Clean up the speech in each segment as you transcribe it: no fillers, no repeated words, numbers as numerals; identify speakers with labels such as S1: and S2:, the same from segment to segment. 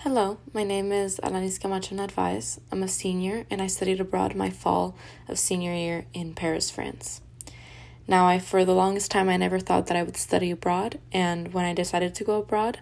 S1: Hello, my name is Alanis Camacho Narvaez. I'm a senior and I studied abroad my fall of senior year in Paris, France. Now, for the longest time, I never thought that I would study abroad, and when I decided to go abroad,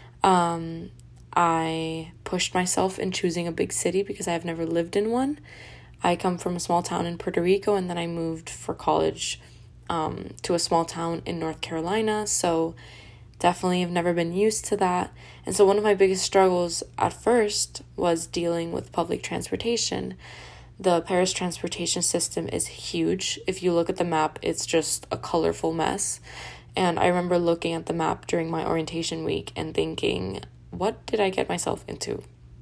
S1: I pushed myself in choosing a big city because I have never lived in one. I come from a small town in Puerto Rico, and then I moved for college to a small town in North Carolina, so definitely have never been used to that. And so one of my biggest struggles at first was dealing with public transportation. The Paris transportation system is huge. If you look at the map, it's just a colorful mess. And I remember looking at the map during my orientation week and thinking, what did I get myself into?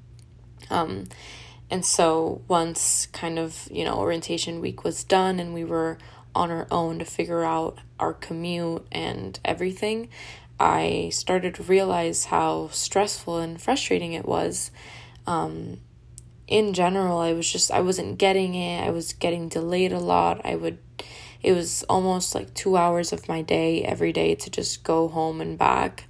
S1: And so once orientation week was done and we were on our own to figure out our commute and everything, I started to realize how stressful and frustrating it was. In general, I wasn't getting it. I was getting delayed a lot. It was almost like 2 hours of my day every day to just go home and back,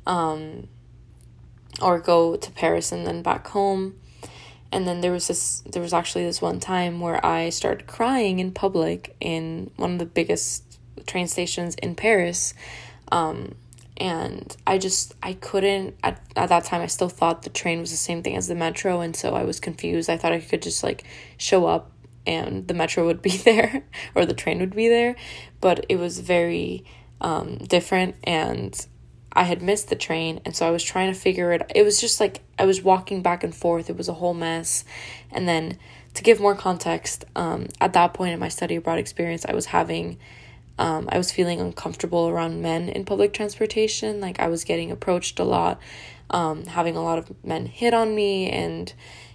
S1: or go to Paris and then back home. And then there was actually this one time where I started crying in public in one of the biggest train stations in Paris. And I couldn't, at that time, I still thought the train was the same thing as the metro, and so I was confused. I thought I could just, show up and the metro would be there, or the train would be there, but it was very different, and I had missed the train, and so I was trying to figure it. It was just I was walking back and forth. It was a whole mess. And then, to give more context, at that point in my study abroad experience, I was feeling uncomfortable around men in public transportation. I was getting approached a lot, having a lot of men hit on me and,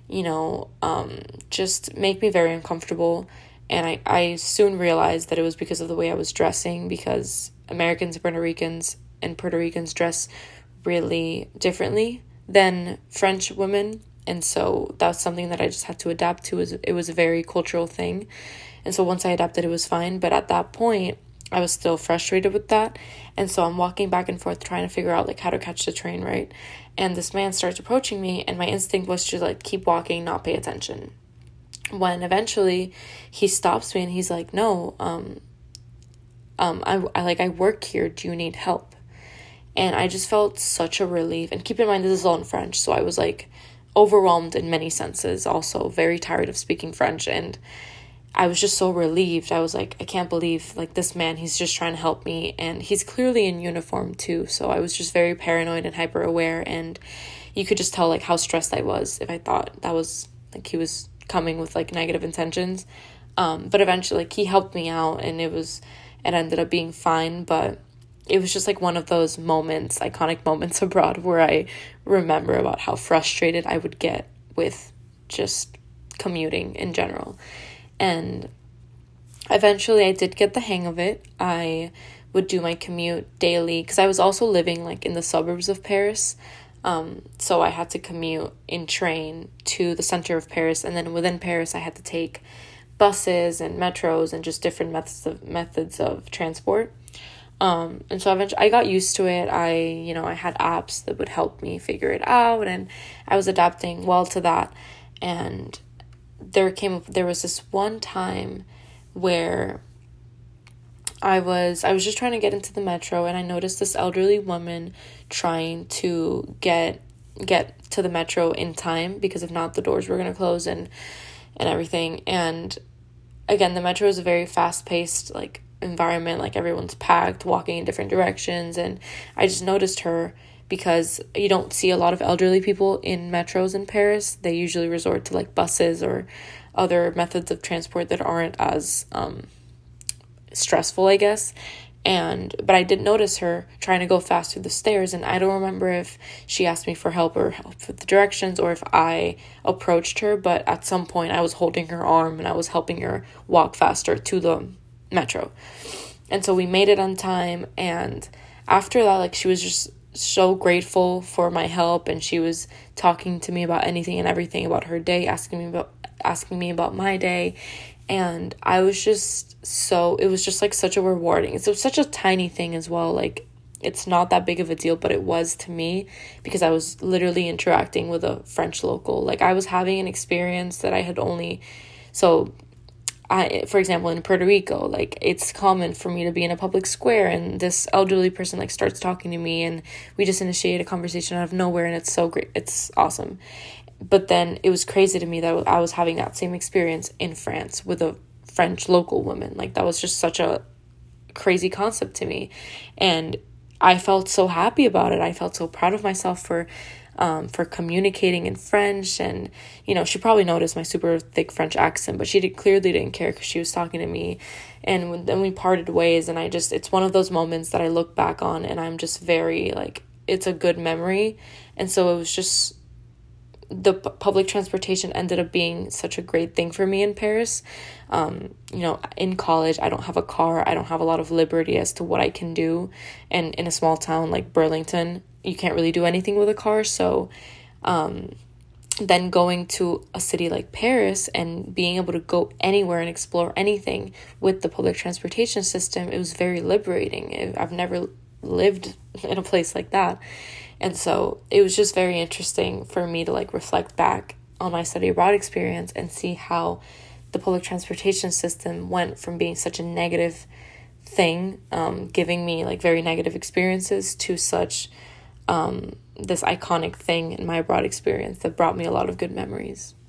S1: just make me very uncomfortable. And I soon realized that it was because of the way I was dressing, because Americans and Puerto Ricans dress really differently than French women. And so that's something that I just had to adapt to. It was a very cultural thing. And so once I adapted, it was fine. But at that point, I was still frustrated with that. And so I'm walking back and forth trying to figure out how to catch the train, right? And this man starts approaching me, and my instinct was to keep walking, not pay attention. When eventually he stops me and he's like, "No, I work here. Do you need help?" And I just felt such a relief. And keep in mind, this is all in French, so I was overwhelmed in many senses, also very tired of speaking French, and I was just so relieved. I was I can't believe, this man, he's just trying to help me, and he's clearly in uniform too, so I was just very paranoid and hyper aware, and you could just tell, how stressed I was if I thought that was, he was coming with, negative intentions, but eventually, he helped me out, and it ended up being fine, but it was just, one of those moments, iconic moments abroad, where I remember about how frustrated I would get with just commuting in general. And eventually I did get the hang of it. I would do my commute daily because I was also living in the suburbs of Paris. So I had to commute in train to the center of Paris. And then within Paris, I had to take buses and metros and just different methods of transport. And so eventually I got used to it. I had apps that would help me figure it out, and I was adapting well to that. And there was this one time where I was just trying to get into the metro, and I noticed this elderly woman trying to get to the metro in time, because if not, the doors were going to close and everything. And again, the metro is a very fast-paced environment. Everyone's packed, walking in different directions, and I just noticed her, because you don't see a lot of elderly people in metros in Paris. They usually resort to buses or other methods of transport that aren't as stressful, I guess. But I did notice her trying to go fast through the stairs, and I don't remember if she asked me for help with the directions, or if I approached her, but at some point I was holding her arm and I was helping her walk faster to the metro. And so we made it on time, and after that, she was just so grateful for my help, and she was talking to me about anything and everything about her day, asking me about my day, and I was just it was just such a rewarding, it's such a tiny thing as well, it's not that big of a deal, but it was to me because I was literally interacting with a French local. Like, I was having an experience that I had only, so for example, in Puerto Rico, like, it's common for me to be in a public square and this elderly person like starts talking to me and we just initiate a conversation out of nowhere, and it's so great. It's awesome. But then it was crazy to me that I was having that same experience in France with a French local woman. Like, that was just such a crazy concept to me. And I felt so happy about it. I felt so proud of myself for communicating in French. And, you know, she probably noticed my super thick French accent, but she clearly didn't care because she was talking to me. And then we parted ways, and it's one of those moments that I look back on and I'm just very, like, it's a good memory. And so it was just, the public transportation ended up being such a great thing for me in Paris. You know, in college, I don't have a car. I don't have a lot of liberty as to what I can do. And in a small town like Burlington, you can't really do anything with a car. So then going to a city like Paris and being able to go anywhere and explore anything with the public transportation system, it was very liberating. I've never lived in a place like that. And so it was just very interesting for me to like reflect back on my study abroad experience and see how the public transportation system went from being such a negative thing, giving me like very negative experiences, to such this iconic thing in my abroad experience that brought me a lot of good memories.